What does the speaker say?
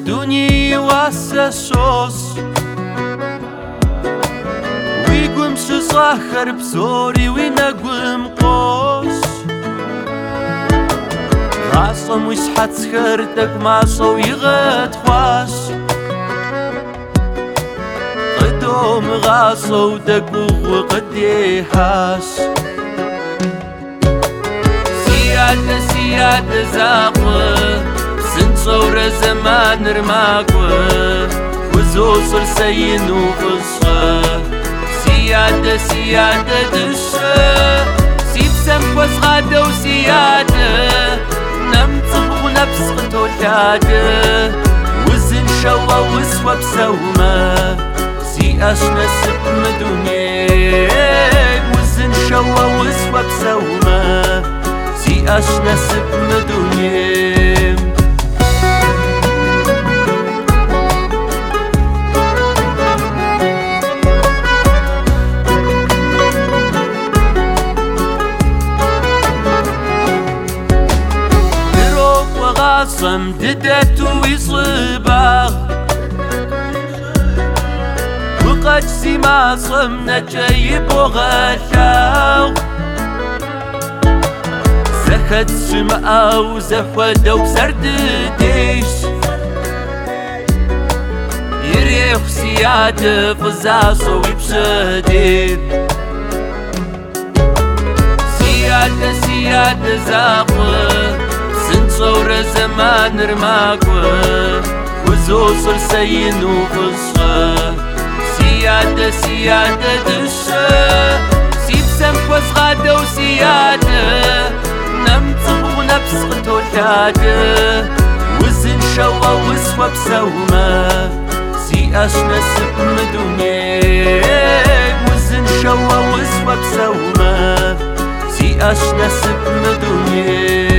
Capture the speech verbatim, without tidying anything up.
دنيا واسسوس ويقوم شصاخر بسوري وينقوم قوس غاصم ويسحت سخرتك معصو يغت خواس قدوم غاصو دقو وقدي حاس سيادة سيادة زاقوة سنصور زمان رماقوة وزوصر سين وغصة سيادة سيادة دشة سيب سمكوز غادة وسيادة نمطب ونفس قطولادة وزن شوا وسوى بسومة سي أشنا سب مدونيك وزن شوا وسوى بسومة سي أشنا سب مدونيك غاصم ددت ويصباغ وقد سما صمنا جايب وغشاو زخت سماء وزفوة وبسرد ديش يريخ سيادة فزاصو ويبسدين سيادة سيادة زاقوة سنصور زمان رماقوة وزوصر سين وغصة سيادة سيادة دشة سيب سمكوز غادة وسيادة نمطب ونفس قطولادة وزن شوا وسوى بسومة سي أشنا سب مدونيك وزن شوا وسوى بسومة سي أشنا سب مدونيك